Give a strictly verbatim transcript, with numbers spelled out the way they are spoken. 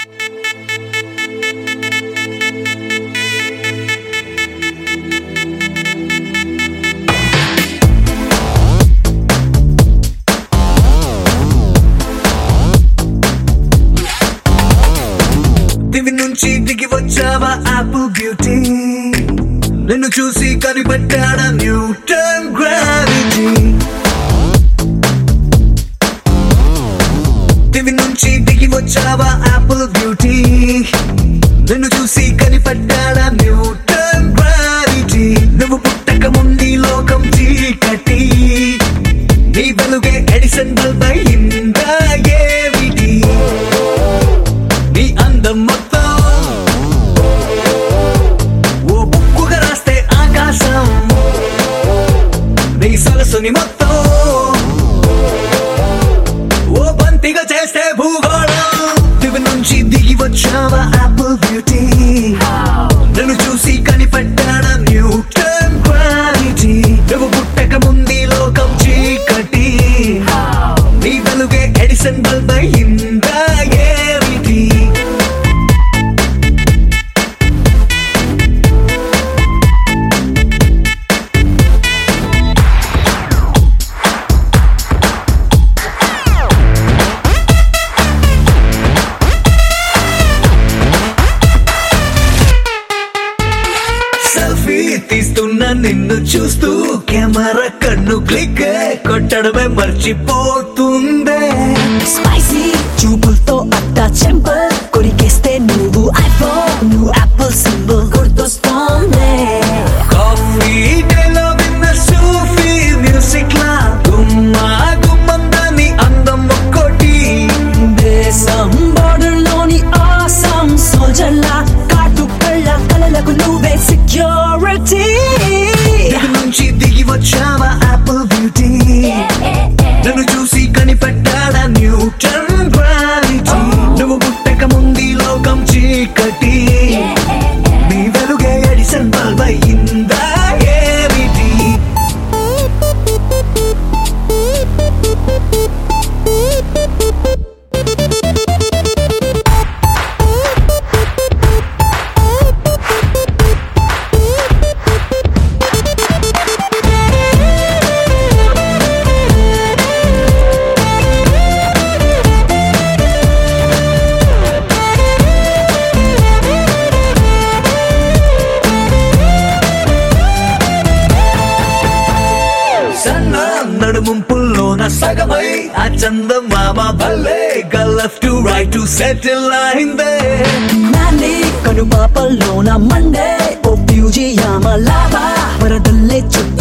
దివి నుంచి దిగి వచ్చావా ఆపిల్ బ్యూటీ, నిన్ను చూసి కనిపెట్టాడా న్యూటన్ గ్రావిటీ. దివి నుంచి దిగి వచ్చావా ఆపిల్ బ్యూటీ, నిన్ను చూసి కనిపెట్టాడా న్యూటన్ గ్రావిటీ. నువ్వు పుట్టక ముందు లోకం చీకటి, నీ వెలుగే ఎడిసన్ బల్బ్ అయిందా ఏమిటి? నీ అందం మొత్తం ఓ బుక్కుగా రాస్తే ఆకాశం, నీ సరస్సుని మొత్తం ఓ బంతిగా చేస్తే భూగోళం. దివి నుంచి దిగి వచ్చావా ఆపిల్ బ్యూటీ, నన్ను చూసి కనిపెట్టాడా న్యూటన్ గ్రావిటీ. నువ్వు పుట్టక ముందు లోకం చీకటి, నీ వెలుగే ఎడిసన్ బల్బ్ అయిందా ఏమిటి? సెల్ఫీ తీస్తున్నా నిన్ను చూస్తూ కెమెరా కన్ను క్లిక్ కొట్టడమే మర్చిపోతుందే. స్పైసీ చూపులతో అట్టా చెంపల్ కొరికేస్తే నువ్వు ఐఫోన్, నువ్వు యాపిల్ సింబల్ గుర్తొస్తోందే. కాఫీ డేలో విన్న సూఫీ మ్యూజిక్ లా గుమ్మా గుమ్మందాని అందం ఒక్కోటి. దేశం బోర్డర్ లోని ఆసాం సోల్జర్ లా కాటు కళ్ళ కలలకు నువ్వే సెక్యూరిటీ. దిగి నుంచి దిగి వచ్చావా ఆపిల్ బ్యూటీ, నన్ను చూసి కనిపెట్టాడా న్యూటన్ గ్రావిటీ. నువ్వు పుట్టక ముందు లోకం చీకటి, నీ వెలుగే ఎడిసన్ బల్బ్ అయిందా ఏమిటి? సన్న నడుముంపుల్లోన సగమై ఆ చందమామ భలే left to right to settle అయిందే. నాని కనుపాపల్లోన మండే ఓ బ్యూజియామ లావా వరదల్లే చుట్టూ